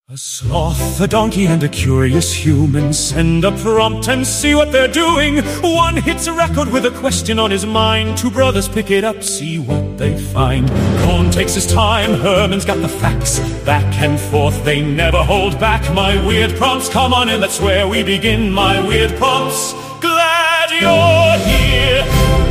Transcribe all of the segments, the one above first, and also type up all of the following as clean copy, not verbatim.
A sloth, a donkey, and a curious human send a prompt and see what they're doing. One hits a record with a question on his mind. Two brothers pick it up, see what they find. Cohn takes his time, Herman's got the facts. Back and forth, they never hold back. My weird prompts, come on in, that's where we begin. My weird prompts, glad you're here.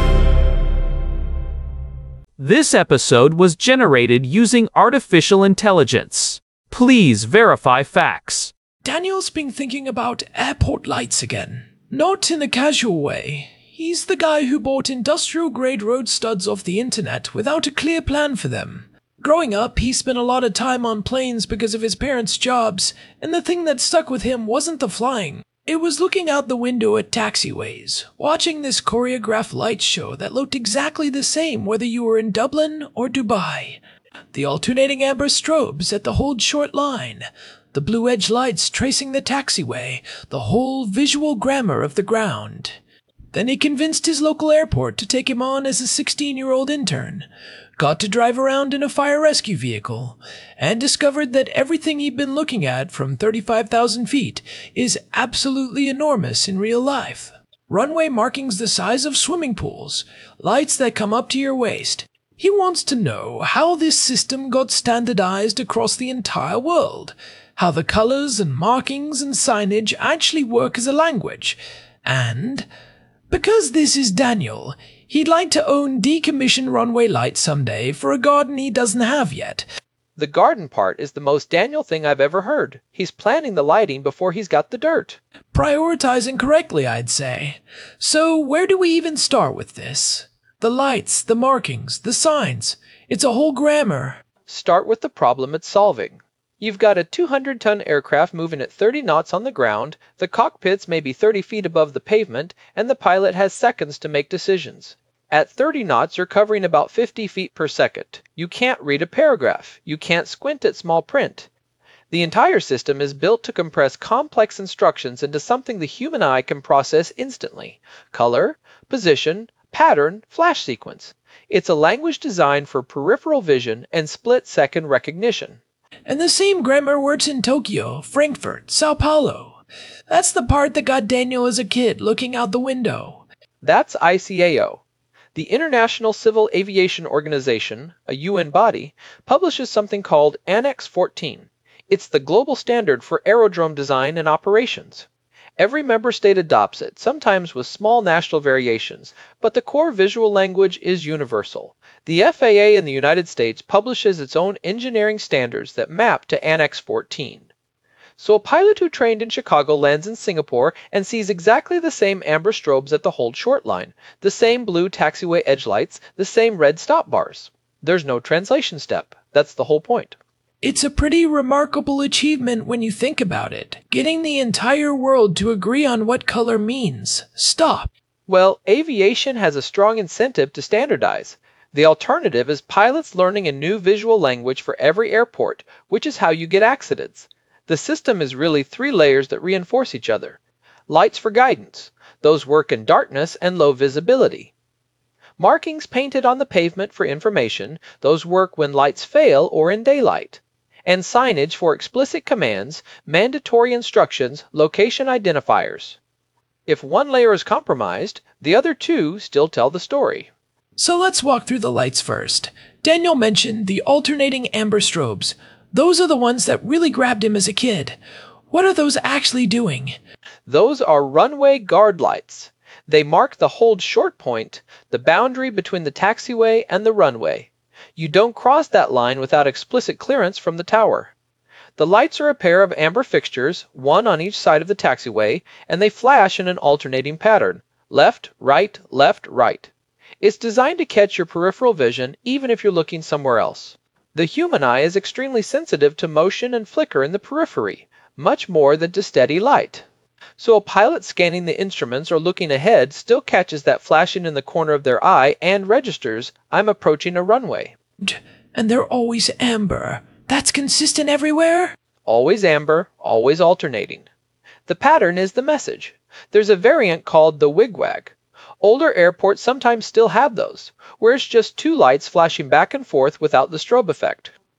This episode was generated using artificial intelligence. Please verify facts. Daniel's been thinking about airport lights again. Not in a casual way. He's the guy who bought industrial-grade road studs off the internet without a clear plan for them. Growing up, he spent a lot of time on planes because of his parents' jobs, and the thing that stuck with him wasn't the flying. It was looking out the window at taxiways, watching this choreographed light show that looked exactly the same whether you were in Dublin or Dubai. The alternating amber strobes at the hold short line, the blue edge lights tracing the taxiway, the whole visual grammar of the ground. Then he convinced his local airport to take him on as a 16-year-old intern, got to drive around in a fire rescue vehicle, and discovered that everything he'd been looking at from 35,000 feet is absolutely enormous in real life. Runway markings the size of swimming pools, lights that come up to your waist. He wants to know how this system got standardized across the entire world, how the colors and markings and signage actually work as a language, and, because this is Daniel, he'd like to own decommissioned runway lights someday for a garden he doesn't have yet. The garden part is the most Daniel thing I've ever heard. He's planning the lighting before he's got the dirt. Prioritizing correctly, I'd say. So where do we even start with this? The lights, the markings, the signs. It's a whole grammar. Start with the problem it's solving. You've got a 200-ton aircraft moving at 30 knots on the ground, the cockpit's maybe 30 feet above the pavement, and the pilot has seconds to make decisions. At 30 knots, you're covering about 50 feet per second. You can't read a paragraph. You can't squint at small print. The entire system is built to compress complex instructions into something the human eye can process instantly. Color, position, pattern, flash sequence. It's a language designed for peripheral vision and split-second recognition. And the same grammar works in Tokyo, Frankfurt, Sao Paulo. That's the part that got Daniel as a kid looking out the window. That's ICAO. The International Civil Aviation Organization, a UN body, publishes something called Annex 14. It's the global standard for aerodrome design and operations. Every member state adopts it, sometimes with small national variations, but the core visual language is universal. The FAA in the United States publishes its own engineering standards that map to Annex 14. So a pilot who trained in Chicago lands in Singapore and sees exactly the same amber strobes at the hold short line, the same blue taxiway edge lights, the same red stop bars. There's no translation step. That's the whole point. It's a pretty remarkable achievement when you think about it, getting the entire world to agree on what color means. Stop. Well, aviation has a strong incentive to standardize. The alternative is pilots learning a new visual language for every airport, which is how you get accidents. The system is really 3 layers that reinforce each other. Lights for guidance. Those work in darkness and low visibility. Markings painted on the pavement for information. Those work when lights fail or in daylight. And signage for explicit commands, mandatory instructions, location identifiers. If one layer is compromised, the other 2 still tell the story. So let's walk through the lights first. Daniel mentioned the alternating amber strobes. Those are the ones that really grabbed him as a kid. What are those actually doing? Those are runway guard lights. They mark the hold short point, the boundary between the taxiway and the runway. You don't cross that line without explicit clearance from the tower. The lights are a pair of amber fixtures, one on each side of the taxiway, and they flash in an alternating pattern. Left, right, left, right. It's designed to catch your peripheral vision even if you're looking somewhere else. The human eye is extremely sensitive to motion and flicker in the periphery, much more than to steady light. So a pilot scanning the instruments or looking ahead still catches that flashing in the corner of their eye and registers, I'm approaching a runway. And they're always amber. That's consistent everywhere? Always amber, always alternating. The pattern is the message. There's a variant called the wigwag. Older airports sometimes still have those, where it's just 2 lights flashing back and forth without the strobe effect.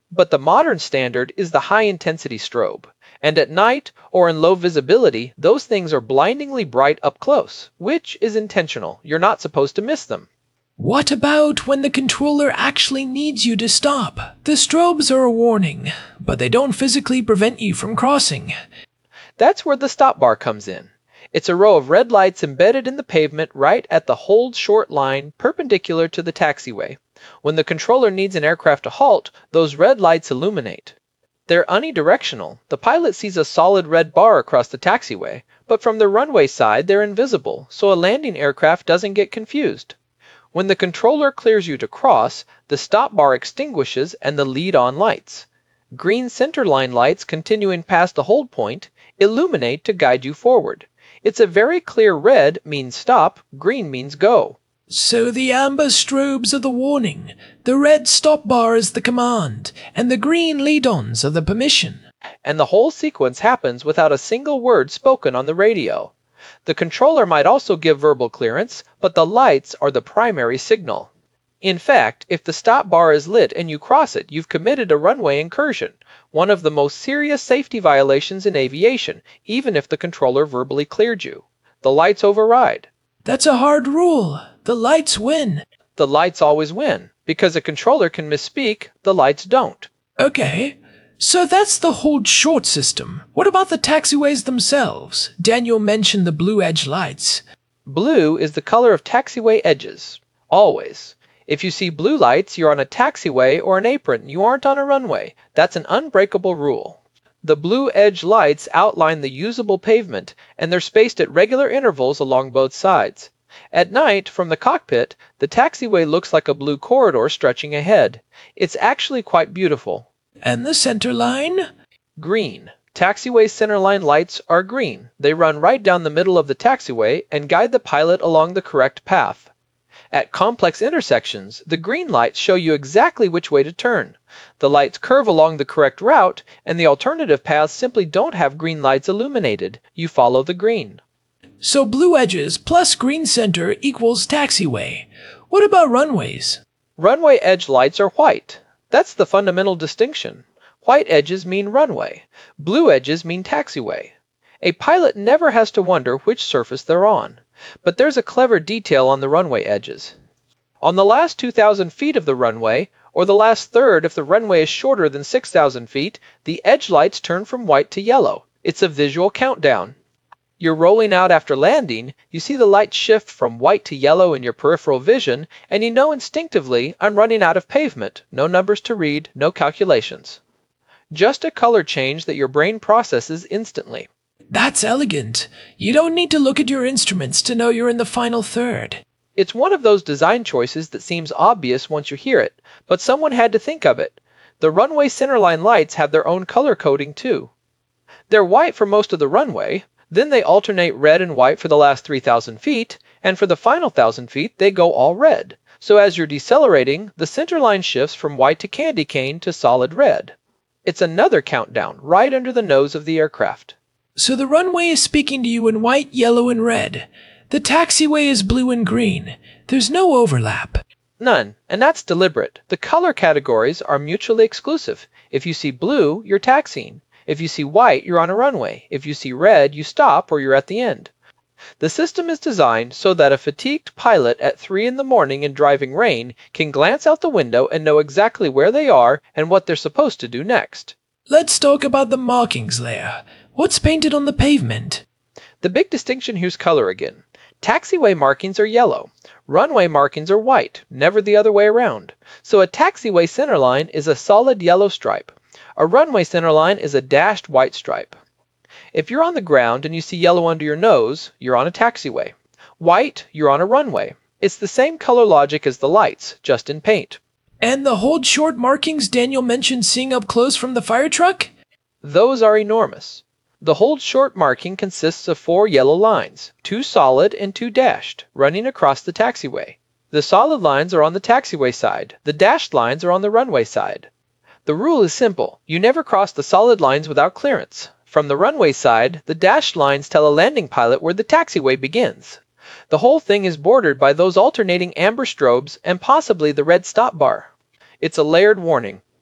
But the modern standard is the high-intensity strobe. And at night or in low visibility, those things are blindingly bright up close, which is intentional. You're not supposed to miss them. What about when the controller actually needs you to stop? The strobes are a warning, but they don't physically prevent you from crossing. That's where the stop bar comes in. It's a row of red lights embedded in the pavement right at the hold short line perpendicular to the taxiway. When the controller needs an aircraft to halt, those red lights illuminate. They're unidirectional. The pilot sees a solid red bar across the taxiway, but from the runway side they're invisible, so a landing aircraft doesn't get confused. When the controller clears you to cross, the stop bar extinguishes and the lead-on lights. Green centerline lights continuing past the hold point illuminate to guide you forward. It's a very clear red means stop, green means go. So the amber strobes are the warning, the red stop bar is the command, and the green lead-ons are the permission. And the whole sequence happens without a single word spoken on the radio. The controller might also give verbal clearance, but the lights are the primary signal. In fact, if the stop bar is lit and you cross it, you've committed a runway incursion, one of the most serious safety violations in aviation, even if the controller verbally cleared you. The lights override. That's a hard rule. The lights win. The lights always win. Because a controller can misspeak, the lights don't. Okay, so that's the hold short system. What about the taxiways themselves? Daniel mentioned the blue edge lights. Blue is the color of taxiway edges. Always. If you see blue lights, you're on a taxiway or an apron. You aren't on a runway. That's an unbreakable rule. The blue edge lights outline the usable pavement, and they're spaced at regular intervals along both sides. At night, from the cockpit, the taxiway looks like a blue corridor stretching ahead. It's actually quite beautiful. And the center line? Green. Taxiway centerline lights are green. They run right down the middle of the taxiway and guide the pilot along the correct path. At complex intersections, the green lights show you exactly which way to turn. The lights curve along the correct route, and the alternative paths simply don't have green lights illuminated. You follow the green. So blue edges plus green center equals taxiway. What about runways? Runway edge lights are white. That's the fundamental distinction. White edges mean runway. Blue edges mean taxiway. A pilot never has to wonder which surface they're on. But there's a clever detail on the runway edges. On the last 2,000 feet of the runway, or the last third if the runway is shorter than 6,000 feet, the edge lights turn from white to yellow. It's a visual countdown. You're rolling out after landing, you see the lights shift from white to yellow in your peripheral vision, and you know instinctively, I'm running out of pavement. No numbers to read, no calculations. Just a color change that your brain processes instantly. That's elegant. You don't need to look at your instruments to know you're in the final third. It's one of those design choices that seems obvious once you hear it, but someone had to think of it. The runway centerline lights have their own color coding too. They're white for most of the runway, then they alternate red and white for the last 3,000 feet, and for the final 1,000 feet they go all red. So as you're decelerating, the centerline shifts from white to candy cane to solid red. It's another countdown right under the nose of the aircraft. So the runway is speaking to you in white, yellow, and red. The taxiway is blue and green. There's no overlap. None, and that's deliberate. The color categories are mutually exclusive. If you see blue, you're taxiing. If you see white, you're on a runway. If you see red, you stop or you're at the end. The system is designed so that a fatigued pilot at 3 in the morning in driving rain can glance out the window and know exactly where they are and what they're supposed to do next. Let's talk about the markings layer. What's painted on the pavement? The big distinction here's color again. Taxiway markings are yellow. Runway markings are white, never the other way around. So a taxiway centerline is a solid yellow stripe. A runway centerline is a dashed white stripe. If you're on the ground and you see yellow under your nose, you're on a taxiway. White, you're on a runway. It's the same color logic as the lights, just in paint. And the hold short markings Daniel mentioned seeing up close from the fire truck? Those are enormous. The hold short marking consists of 4 yellow lines, 2 solid and 2 dashed, running across the taxiway. The solid lines are on the taxiway side. The dashed lines are on the runway side. The rule is simple. You never cross the solid lines without clearance. From the runway side, the dashed lines tell a landing pilot where the taxiway begins. The whole thing is bordered by those alternating amber strobes and possibly the red stop bar. It's a layered warning.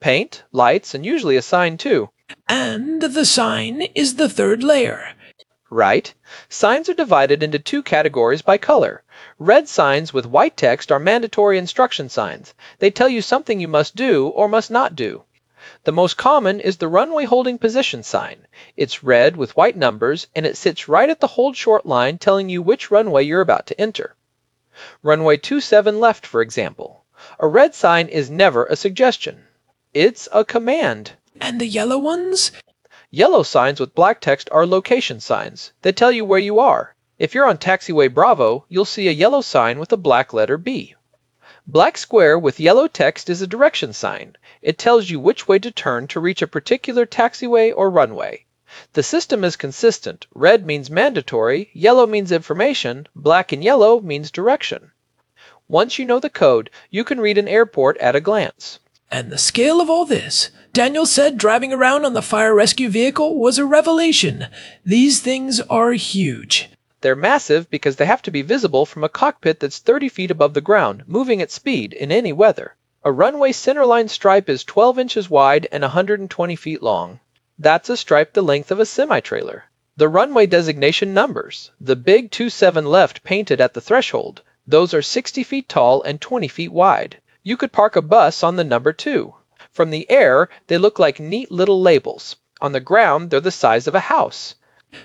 paint, lights, and usually a sign too. And the sign is the third layer. Right. Signs are divided into two categories by color. Red signs with white text are mandatory instruction signs. They tell you something you must do or must not do. The most common is the runway holding position sign. It's red with white numbers, and it sits right at the hold short line telling you which runway you're about to enter. Runway 27 left, for example. A red sign is never a suggestion. It's a command. And the yellow ones? Yellow signs with black text are location signs. They tell you where you are. If you're on taxiway Bravo, you'll see a yellow sign with a black letter B. Black square with yellow text is a direction sign. It tells you which way to turn to reach a particular taxiway or runway. The system is consistent. Red means mandatory, yellow means information, black and yellow means direction. Once you know the code, you can read an airport at a glance. And the scale of all this, Daniel said driving around on the fire rescue vehicle was a revelation. These things are huge. They're massive because they have to be visible from a cockpit that's 30 feet above the ground, moving at speed in any weather. A runway centerline stripe is 12 inches wide and 120 feet long. That's a stripe the length of a semi-trailer. The runway designation numbers, the big 27 left painted at the threshold, those are 60 feet tall and 20 feet wide. You could park a bus on the number 2. From the air, they look like neat little labels. On the ground, they're the size of a house.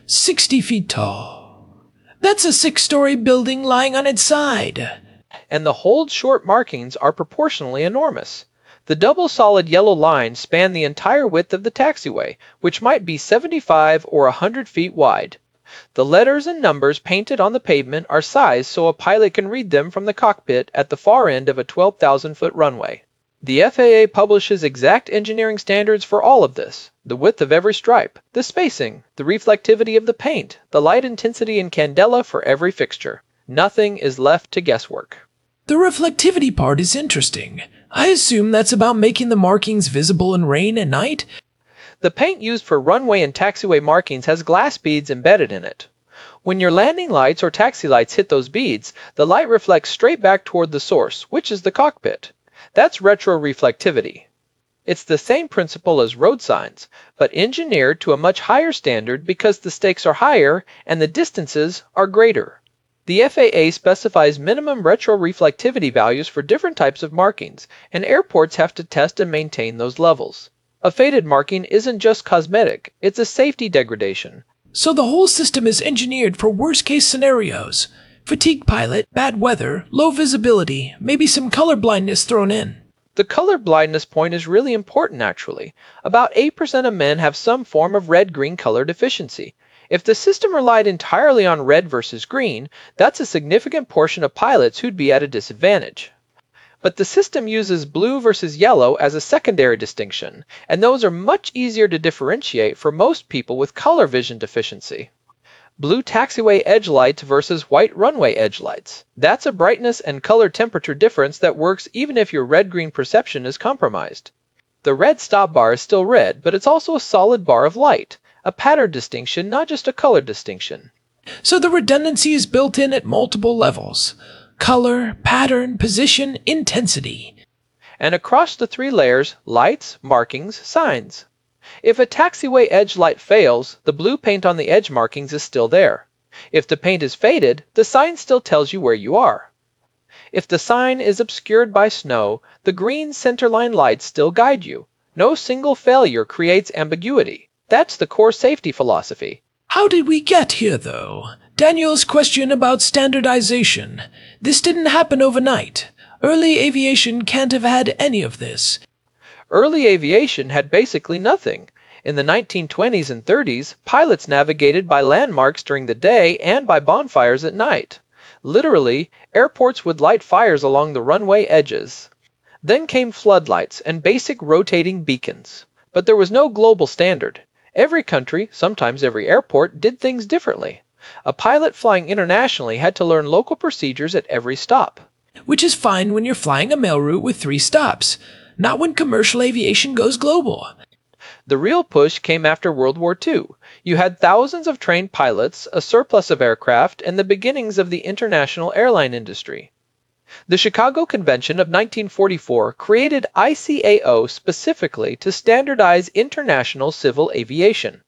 60 feet tall. That's a 6-story building lying on its side. And the hold short markings are proportionally enormous. The double solid yellow lines span the entire width of the taxiway, which might be 75 or 100 feet wide. The letters and numbers painted on the pavement are sized so a pilot can read them from the cockpit at the far end of a 12,000-foot runway. The FAA publishes exact engineering standards for all of this: the width of every stripe, the spacing, the reflectivity of the paint, the light intensity and candela for every fixture. Nothing is left to guesswork. The reflectivity part is interesting. I assume that's about making the markings visible in rain and night? The paint used for runway and taxiway markings has glass beads embedded in it. When your landing lights or taxi lights hit those beads, the light reflects straight back toward the source, which is the cockpit. That's retroreflectivity. It's the same principle as road signs, but engineered to a much higher standard because the stakes are higher and the distances are greater. The FAA specifies minimum retroreflectivity values for different types of markings, and airports have to test and maintain those levels. A faded marking isn't just cosmetic, it's a safety degradation. So the whole system is engineered for worst-case scenarios. Fatigue pilot, bad weather, low visibility, maybe some color blindness thrown in. The color blindness point is really important actually. About 8% of men have some form of red-green color deficiency. If the system relied entirely on red versus green, that's a significant portion of pilots who'd be at a disadvantage. But the system uses blue versus yellow as a secondary distinction, and those are much easier to differentiate for most people with color vision deficiency. Blue taxiway edge lights versus white runway edge lights. That's a brightness and color temperature difference that works even if your red-green perception is compromised. The red stop bar is still red, but it's also a solid bar of light, a pattern distinction, not just a color distinction. So the redundancy is built in at multiple levels: color, pattern, position, intensity. And across the 3 layers, lights, markings, signs. If a taxiway edge light fails, the blue paint on the edge markings is still there. If the paint is faded, the sign still tells you where you are. If the sign is obscured by snow, the green centerline lights still guide you. No single failure creates ambiguity. That's the core safety philosophy. How did we get here, though? Daniel's question about standardization. This didn't happen overnight. Early aviation can't have had any of this. Early aviation had basically nothing. In the 1920s and 30s, pilots navigated by landmarks during the day and by bonfires at night. Literally, airports would light fires along the runway edges. Then came floodlights and basic rotating beacons. But there was no global standard. Every country, sometimes every airport, did things differently. A pilot flying internationally had to learn local procedures at every stop. Which is fine when you're flying a mail route with 3 stops. Not when commercial aviation goes global. The real push came after World War II. You had thousands of trained pilots, a surplus of aircraft, and the beginnings of the international airline industry. The Chicago Convention of 1944 created ICAO specifically to standardize international civil aviation.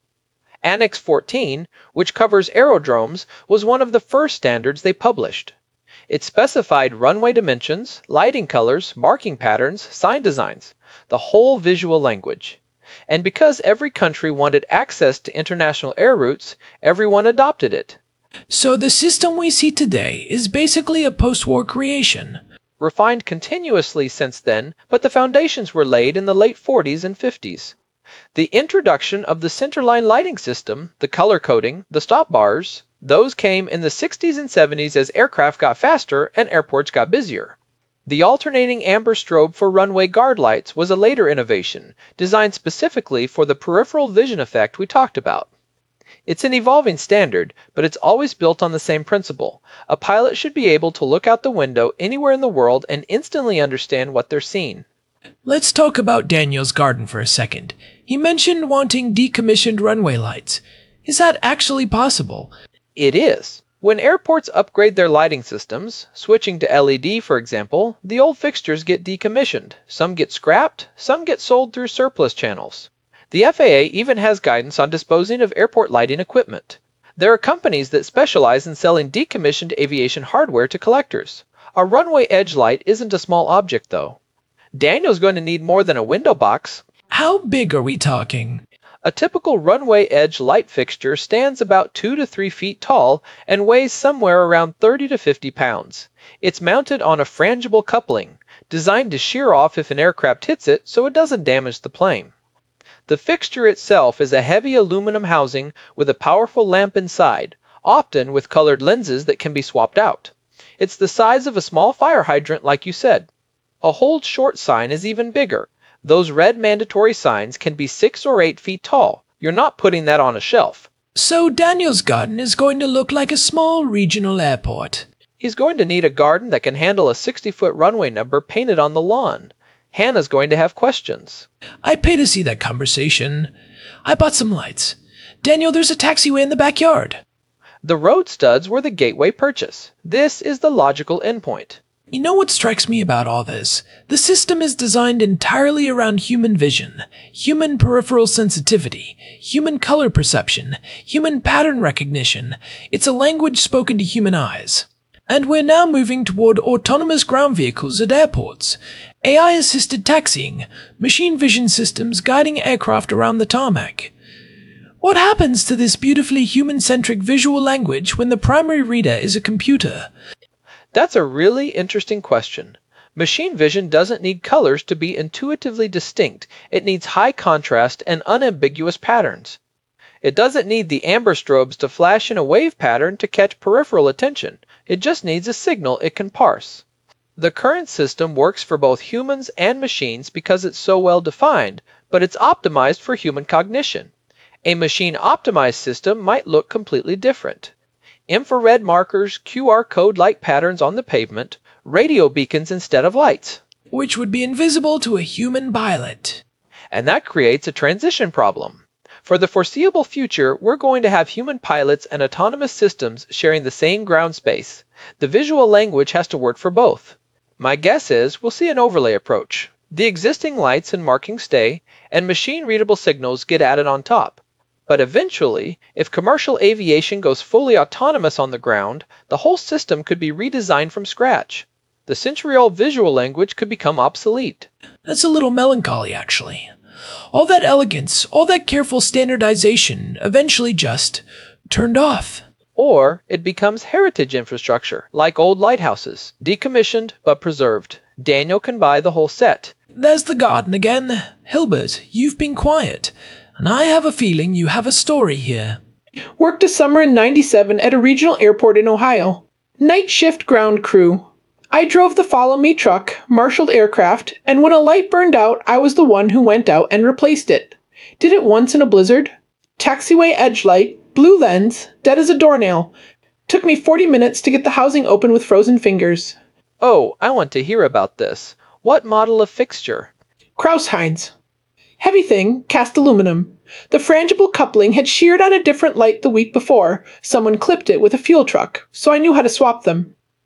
Annex 14, which covers aerodromes, was one of the first standards they published. It specified runway dimensions, lighting colors, marking patterns, sign designs, the whole visual language. And because every country wanted access to international air routes, everyone adopted it. So the system we see today is basically a post-war creation. Refined continuously since then, but the foundations were laid in the late 40s and 50s. The introduction of the centerline lighting system, the color coding, the stop bars, those came in the 60s and 70s as aircraft got faster and airports got busier. The alternating amber strobe for runway guard lights was a later innovation, designed specifically for the peripheral vision effect we talked about. It's an evolving standard, but it's always built on the same principle. A pilot should be able to look out the window anywhere in the world and instantly understand what they're seeing. Let's talk about Daniel's garden for a second. He mentioned wanting decommissioned runway lights. Is that actually possible? It is. When airports upgrade their lighting systems, switching to LED for example, the old fixtures get decommissioned. Some get scrapped, some get sold through surplus channels. The FAA even has guidance on disposing of airport lighting equipment. There are companies that specialize in selling decommissioned aviation hardware to collectors. A runway edge light isn't a small object though. Daniel's going to need more than a window box. How big are we talking? A typical runway edge light fixture stands about 2 to 3 feet tall and weighs somewhere around 30 to 50 pounds. It's mounted on a frangible coupling, designed to shear off if an aircraft hits it so it doesn't damage the plane. The fixture itself is a heavy aluminum housing with a powerful lamp inside, often with colored lenses that can be swapped out. It's the size of a small fire hydrant like you said. A hold short sign is even bigger. Those red mandatory signs can be 6 or 8 feet tall. You're not putting that on a shelf. So Daniel's garden is going to look like a small regional airport. He's going to need a garden that can handle a 60-foot runway number painted on the lawn. Hannah's going to have questions. I pay to see that conversation. I bought some lights. Daniel, there's a taxiway in the backyard. The road studs were the gateway purchase. This is the logical endpoint. You know what strikes me about all this? The system is designed entirely around human vision, human peripheral sensitivity, human color perception, human pattern recognition. It's a language spoken to human eyes. And we're now moving toward autonomous ground vehicles at airports, AI-assisted taxiing, machine vision systems guiding aircraft around the tarmac. What happens to this beautifully human-centric visual language when the primary reader is a computer? That's a really interesting question. Machine vision doesn't need colors to be intuitively distinct. It needs high contrast and unambiguous patterns. It doesn't need the amber strobes to flash in a wave pattern to catch peripheral attention. It just needs a signal it can parse. The current system works for both humans and machines because it's so well defined, but it's optimized for human cognition. A machine-optimized system might look completely different. Infrared markers, QR code-like patterns on the pavement, radio beacons instead of lights. Which would be invisible to a human pilot. And that creates a transition problem. For the foreseeable future, we're going to have human pilots and autonomous systems sharing the same ground space. The visual language has to work for both. My guess is we'll see an overlay approach. The existing lights and markings stay, and machine-readable signals get added on top. But eventually, if commercial aviation goes fully autonomous on the ground, the whole system could be redesigned from scratch. The century-old visual language could become obsolete. That's a little melancholy, actually. All that elegance, all that careful standardization, eventually just turned off. Or it becomes heritage infrastructure, like old lighthouses, decommissioned but preserved. Daniel can buy the whole set. There's the garden again. Hilbert, you've been quiet, and I have a feeling you have a story here. Worked a summer in '97 at a regional airport in Ohio. Night shift ground crew. I drove the Follow Me truck, marshaled aircraft, and when a light burned out, I was the one who went out and replaced it. Did it once in a blizzard. Taxiway edge light, blue lens, dead as a doornail. Took me 40 minutes to get the housing open with frozen fingers. Oh, I want to hear about this. What model of fixture? Krauss-Heinz. Heavy thing, cast aluminum. The frangible coupling had sheared on a different light the week before. Someone clipped it with a fuel truck, so I knew how to swap them.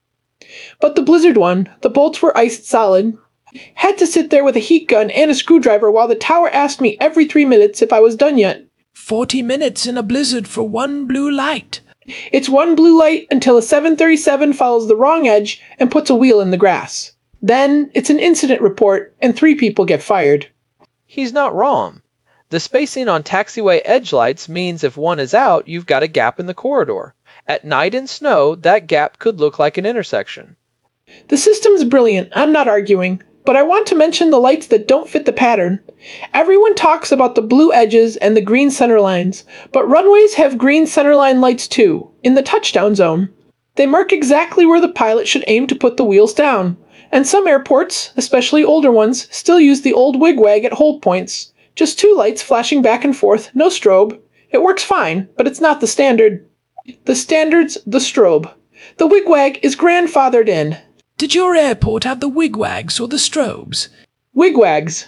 But the Blizzard one, the bolts were iced solid. Had to sit there with a heat gun and a screwdriver while the tower asked me every 3 minutes if I was done yet. 40 minutes in a blizzard for one blue light. It's one blue light until a 737 follows the wrong edge and puts a wheel in the grass. Then it's an incident report and 3 people get fired. He's not wrong. The spacing on taxiway edge lights means if one is out, you've got a gap in the corridor. At night in snow, that gap could look like an intersection. The system's brilliant, I'm not arguing, but I want to mention the lights that don't fit the pattern. Everyone talks about the blue edges and the green center lines, but runways have green centerline lights too, in the touchdown zone. They mark exactly where the pilot should aim to put the wheels down, and some airports, especially older ones, still use the old wigwag at hold points. Just 2 lights flashing back and forth, no strobe. It works fine, but it's not the standard. The standard's the strobe. The wigwag is grandfathered in. Did your airport have the wigwags or the strobes? Wigwags.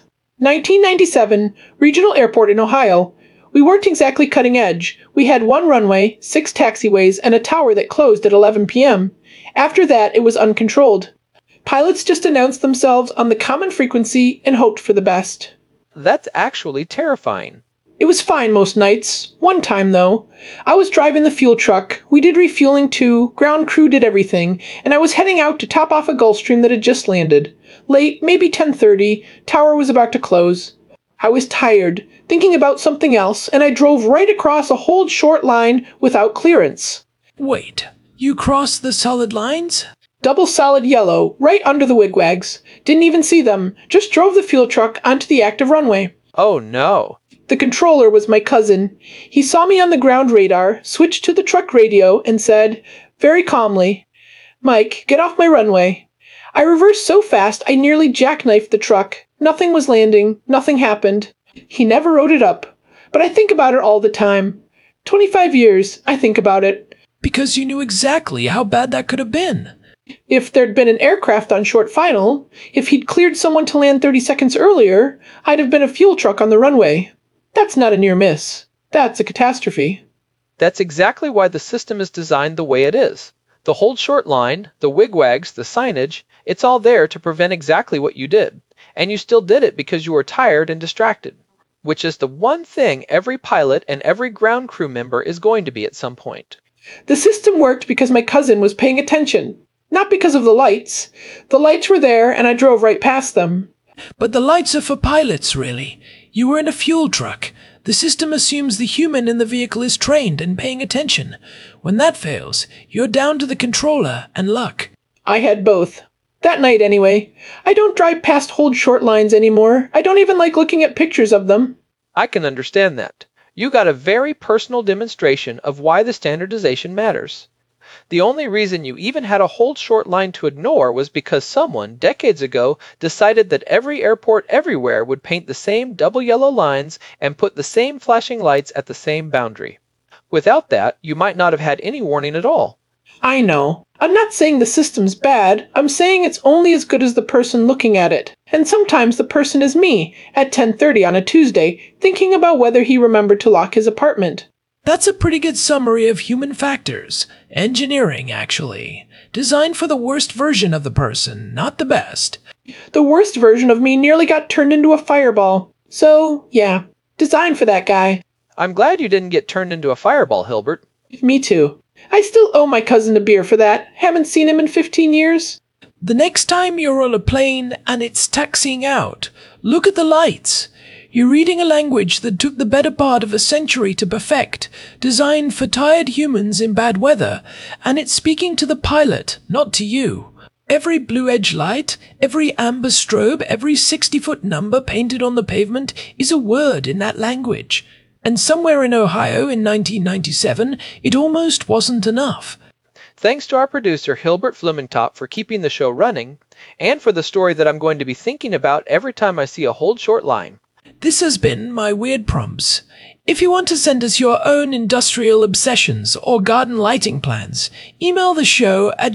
1997, regional airport in Ohio. We weren't exactly cutting edge. We had 1 runway, 6 taxiways, and a tower that closed at 11 p.m. After that, it was uncontrolled. Pilots just announced themselves on the common frequency and hoped for the best. That's actually terrifying. It was fine most nights. One time, though, I was driving the fuel truck, we did refueling too, ground crew did everything, and I was heading out to top off a Gulfstream that had just landed. Late, maybe 10:30, tower was about to close. I was tired, thinking about something else, and I drove right across a hold short line without clearance. Wait, you crossed the solid lines? Double solid yellow, right under the wigwags. Didn't even see them, just drove the fuel truck onto the active runway. Oh no. The controller was my cousin. He saw me on the ground radar, switched to the truck radio, and said, very calmly, "Mike, get off my runway." I reversed so fast I nearly jackknifed the truck. Nothing was landing, nothing happened. He never wrote it up, but I think about it all the time. 25 years, I think about it. Because you knew exactly how bad that could have been. If there'd been an aircraft on short final, if he'd cleared someone to land 30 seconds earlier, I'd have been a fuel truck on the runway. That's not a near miss. That's a catastrophe. That's exactly why the system is designed the way it is. The hold short line, the wigwags, the signage, it's all there to prevent exactly what you did. And you still did it because you were tired and distracted, which is the one thing every pilot and every ground crew member is going to be at some point. The system worked because my cousin was paying attention, not because of the lights. The lights were there and I drove right past them. But the lights are for pilots, really. You were in a fuel truck. The system assumes the human in the vehicle is trained and paying attention. When that fails, you're down to the controller and luck. I had both. That night, anyway. I don't drive past hold short lines anymore. I don't even like looking at pictures of them. I can understand that. You got a very personal demonstration of why the standardization matters. The only reason you even had a hold short line to ignore was because someone, decades ago, decided that every airport everywhere would paint the same double yellow lines and put the same flashing lights at the same boundary. Without that, you might not have had any warning at all. I know. I'm not saying the system's bad. I'm saying it's only as good as the person looking at it. And sometimes the person is me, at 10:30 on a Tuesday, thinking about whether he remembered to lock his apartment. That's a pretty good summary of human factors. Engineering, actually. Designed for the worst version of the person, not the best. The worst version of me nearly got turned into a fireball. So, yeah, designed for that guy. I'm glad you didn't get turned into a fireball, Hilbert. Me too. I still owe my cousin a beer for that. Haven't seen him in 15 years. The next time you're on a plane and it's taxiing out, look at the lights. You're reading a language that took the better part of a century to perfect, designed for tired humans in bad weather, and it's speaking to the pilot, not to you. Every blue edge light, every amber strobe, every 60-foot number painted on the pavement is a word in that language. And somewhere in Ohio in 1997, it almost wasn't enough. Thanks to our producer Hilbert Flumentop for keeping the show running, and for the story that I'm going to be thinking about every time I see a hold short line. This has been My Weird Prompts. If you want to send us your own industrial obsessions or garden lighting plans, email the show at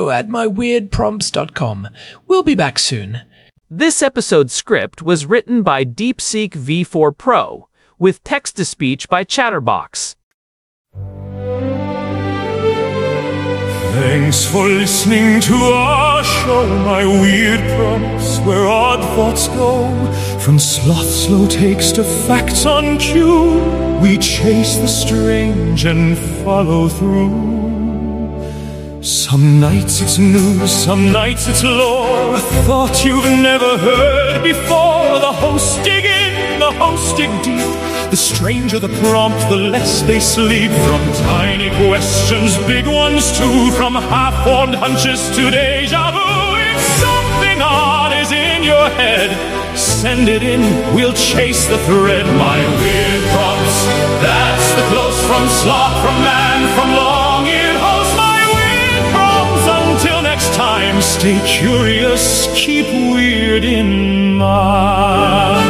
show@myweirdprompts.com. We'll be back soon. This episode's script was written by DeepSeek V4 Pro, with text-to-speech by Chatterbox. Thanks for listening to our show, my weird prompts where odd thoughts go. From sloth slow takes to facts on cue, we chase the strange and follow through. Some nights it's news, some nights it's lore, a thought you've never heard before. The hosts dig in, the hosts dig deep. The stranger the prompt, the less they sleep. From tiny questions, big ones too. From half-formed hunches to deja vu. If something odd is in your head, send it in, we'll chase the thread. My weird prompts, that's the close from sloth, from man, from long-eared host. My weird prompts, until next time, stay curious, keep weird in mind.